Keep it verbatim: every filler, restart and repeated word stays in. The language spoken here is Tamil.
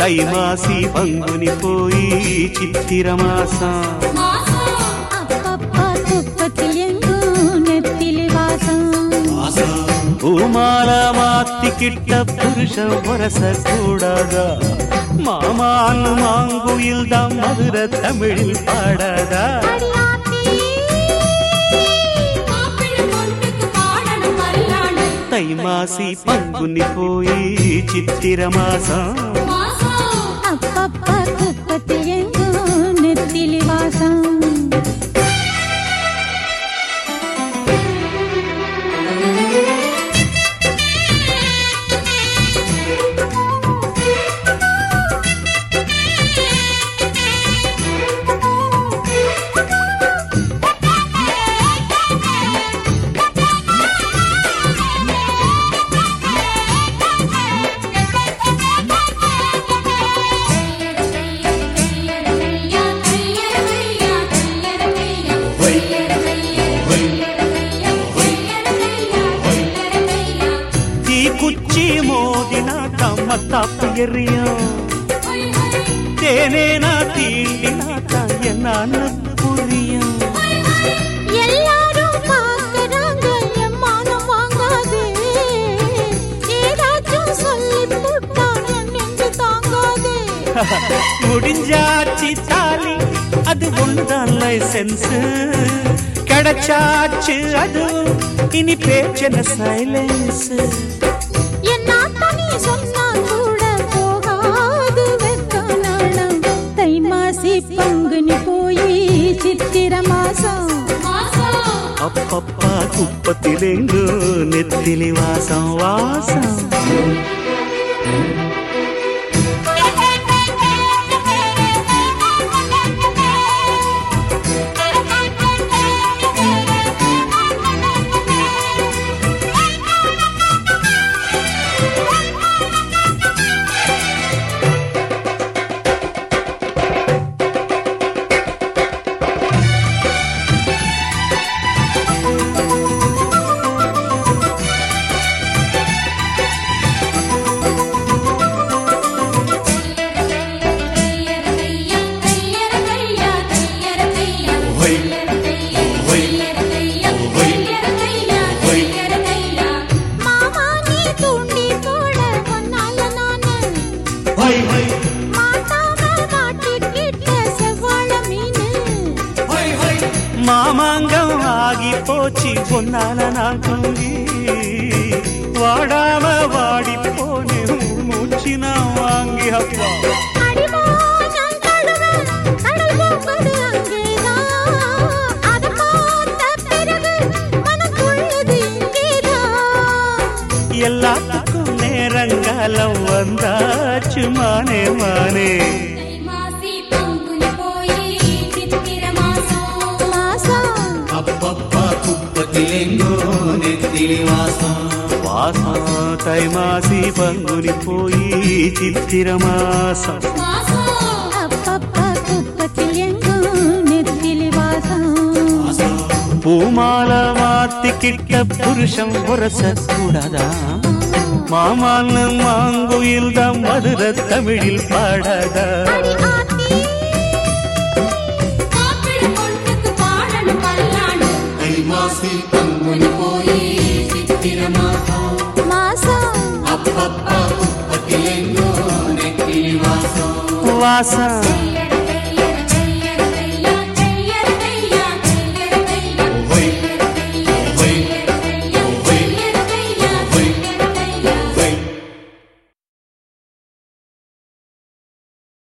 தைமாசி பங்குனி போய் சித்திர மாசம் பூமால மாத்திக்கிட்ட புருஷன் வரச கூடாதா மாமான்னு மாங்குயில் தான் மதுர தமிழில் பாடாதா தைமாசி பங்குனி போய் சித்திர மாசம் நெத்திலி வாசம் குச்சி மோதினா தம்மத்தாப்பு எறியும் தேனேனா தீண்டினா தான் என்ன புரியும் எல்லாரும் பார்க்கறாங்க எம்மானம் வாங்காது ஏதாச்சும் சொல்லி போட்டா நெஞ்சு தாங்காது முடிஞ்சாச்சி தாலி அது ஒன்றுதான் லைசன்ஸ் கிடைச்சாச்சு அது இனி பேச்சன சைலன்ஸ் தைமாசி பங்குனி போய் சித்திர மாசம் அப்பப்பா குப்பத்திலேங்கோ நெத்திலி வாசம் வாசம் மாமாங்கம் ஆகி போச்சு பொன்னால நான் தூங்கி வாடாம வாடி போனே மூச்சு நான் வாங்கி அப்பா எல்லாத்துக்கும் நேரங்காலம் வந்தாச்சு மானே மானே வாசம் தைமாசி பங்குனி போய் சித்திர மாசம் பூமால மாத்திக்கிட்ட புருஷன் வரச கூடாதா மாமான்னு மாங்குயில் தான் மதுர தமிழில் பாடாதா தைமாசி பங்குனி போய் சித்திர மாசம் வாசம்